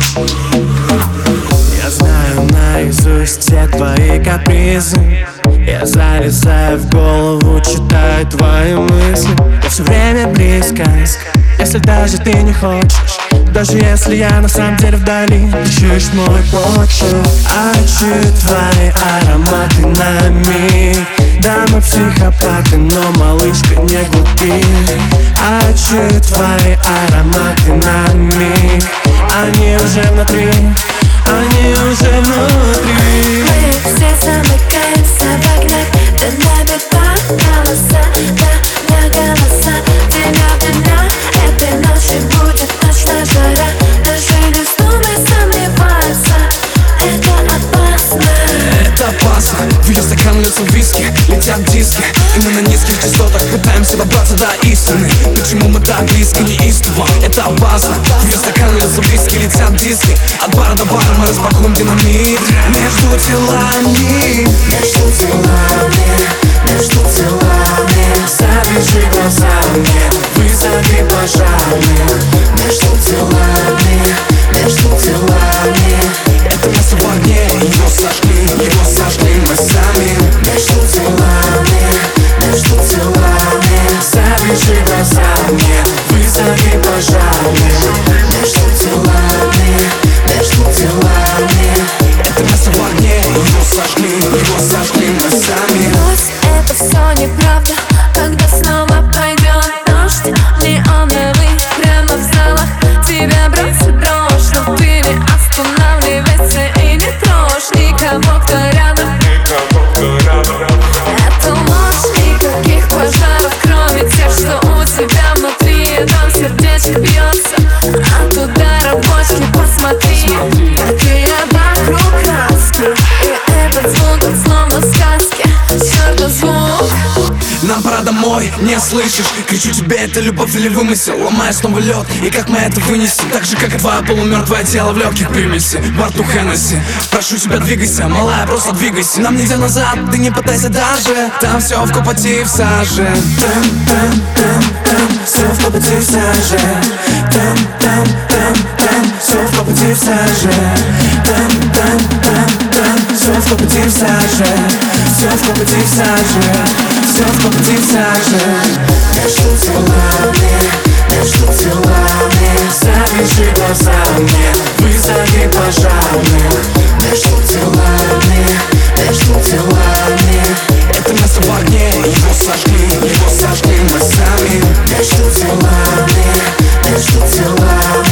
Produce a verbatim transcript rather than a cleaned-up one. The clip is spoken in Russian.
Я знаю наизусть все твои капризы. Я залезаю в голову, читаю твои мысли. Я все время близко, если даже ты не хочешь. Даже если я на самом деле вдали, ты чуешь мой почерк. А чую твои ароматы на миг. Да, мы психопаты, но малышка не глупи. А чую твои ароматы на миг. Они уже внутри, они уже внутри. Мы все замыкаемся в огнях, ты набивай голоса, да, на голоса. Тебя в меня этой ночью будет точно жара. Даже не вздумай сомневаться, это опасно. Это опасно, в ее стакан льется виски, летят диски. И мы на низких частотах пытаемся добраться до истины. Почему мы так близко, неистово? Это опасно, в ее стакан льется виски, летят диски. От бара до бара мы распакуем динамит. Между телами, Между телами, между телами, завяжи глаза мне, вызови пожарных. между телами, между телами, это место в огне, его сожгли, его сожгли мы сами. между телами, между телами, Завяжи глаза мне, вызови пожарных. между телами, между телами. Это место в огне, его сожгли, его сожгли мы сами. Пусть это все неправда, когда снова пойдет дождь неоновый прямо в залах. Тебя бросит дрожь, но ты не останавливайся и не трожь никого, кто рядом. Это ложь, никаких пожаров, кроме тех, что у тебя внутри. И там сердечко бьется от удара бочки. Посмотри, какие вокруг краски, и этот звук, он словно в сказке. Чёртов звук. Нам пора домой, не слышишь? Кричу тебе, это любовь или вымысел? Ломая снова лед, и как мы это вынесем? Так же, как и твое полумертвое тело в легких примеси, во рту Хеннесси. Прошу тебя, двигайся, малая, просто двигайся. Нам нельзя назад, ты не пытайся даже. Там все в копоти и в саже. Там, там, там, там, все в копоти в саже. Там, там, там, там, все в копоти в саже. Там, там, там, там, все в копоти в саже. Все в копоти в саже. Все в копоти в саже. Между телами, между телами, Завяжи глаза мне, вызови пожарных. между телами, между телами, Это место в огне, его сожгли, его сожгли мы сами. между телами, между телами.